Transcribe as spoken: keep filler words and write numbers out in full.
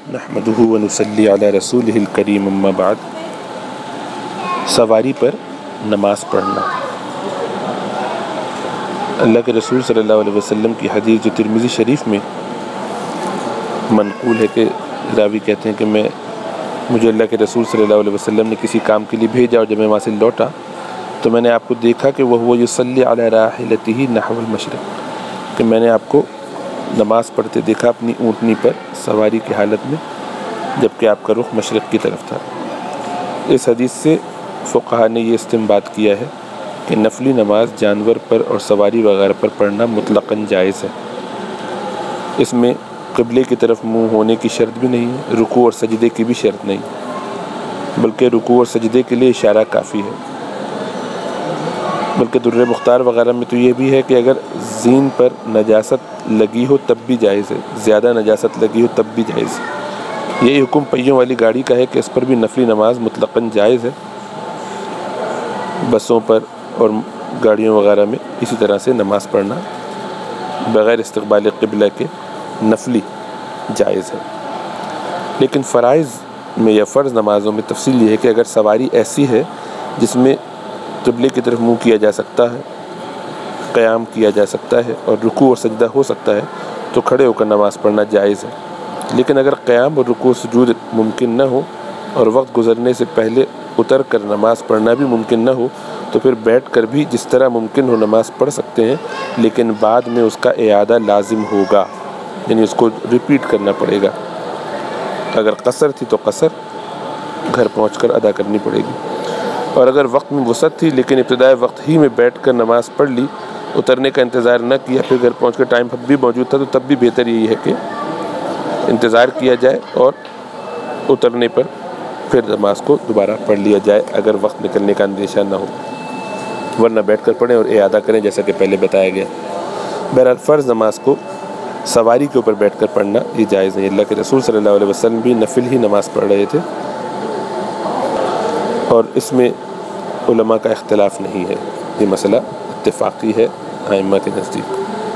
نحمده ونصلی علی رسولہ الکریم اما بعد. سواری پر نماز پڑھنا. اللہ کے رسول صلی اللہ علیہ وسلم کی حدیث جو ترمذی شریف میں منقول ہے کہ راوی کہتے ہیں کہ میں مجھے اللہ کے رسول صلی اللہ علیہ وسلم نے کسی کام کے لیے بھیجا اور جب میں وہاں سے لوٹا تو میں نے آپ کو دیکھا کہ وہ وہ یصلی علی راحلتہ نحو المشرق، کہ میں نے آپ کو نماز پڑھتے دیکھا اپنی اونٹنی پر سواری کی حالت میں، جبکہ آپ کا رخ مشرق کی طرف تھا. اس حدیث سے فقہا نے یہ استنباط کیا ہے کہ نفلی نماز جانور پر اور سواری وغیرہ پر پڑھنا مطلقاً جائز ہے. اس میں قبلے کی طرف منہ ہونے کی شرط بھی نہیں ہے، رکوع اور سجدے کی بھی شرط نہیں، بلکہ رکوع اور سجدے کے لیے اشارہ کافی ہے. بلکہ در مختار وغیرہ میں تو یہ بھی ہے کہ اگر زین پر نجاست لگی ہو تب بھی جائز ہے، زیادہ نجاست لگی ہو تب بھی جائز ہے. یہی حکم پہیوں والی گاڑی کا ہے کہ اس پر بھی نفلی نماز مطلقاً جائز ہے. بسوں پر اور گاڑیوں وغیرہ میں اسی طرح سے نماز پڑھنا بغیر استقبال قبلہ کے نفلی جائز ہے. لیکن فرائض میں یا فرض نمازوں میں تفصیل یہ ہے کہ اگر سواری ایسی ہے جس میں قبلے کی طرف منہ کیا جا سکتا ہے، قیام کیا جا سکتا ہے اور رکوع اور سجدہ ہو سکتا ہے تو کھڑے ہو کر نماز پڑھنا جائز ہے. لیکن اگر قیام اور رکوع سجود ممکن نہ ہو اور وقت گزرنے سے پہلے اتر کر نماز پڑھنا بھی ممکن نہ ہو تو پھر بیٹھ کر بھی جس طرح ممکن ہو نماز پڑھ سکتے ہیں، لیکن بعد میں اس کا اعادہ لازم ہوگا، یعنی اس کو ریپیٹ کرنا پڑے گا. اگر قصر تھی تو قصر گھر پہنچ کر ادا کرنی پڑے گی، اور اگر وقت میں وسعت تھی لیکن ابتدائی وقت ہی میں بیٹھ کر نماز پڑھ لی، اترنے کا انتظار نہ کیا، پھر گھر پہنچ کر ٹائم بھی موجود تھا تو تب بھی بہتر یہی ہے کہ انتظار کیا جائے اور اترنے پر پھر نماز کو دوبارہ پڑھ لیا جائے اگر وقت نکلنے کا اندیشہ نہ ہو، ورنہ بیٹھ کر پڑھیں اور اعادہ کریں جیسا کہ پہلے بتایا گیا. بہرحال فرض نماز کو سواری کے اوپر بیٹھ کر پڑھنا یہ جائز نہیں. اللہ کے رسول صلی اللہ علیہ وسلم بھی نفل ہی نماز پڑھ رہے تھے اور اس میں علماء کا اختلاف نہیں ہے، یہ مسئلہ اتفاقی ہے ائمہ کے نزدیک.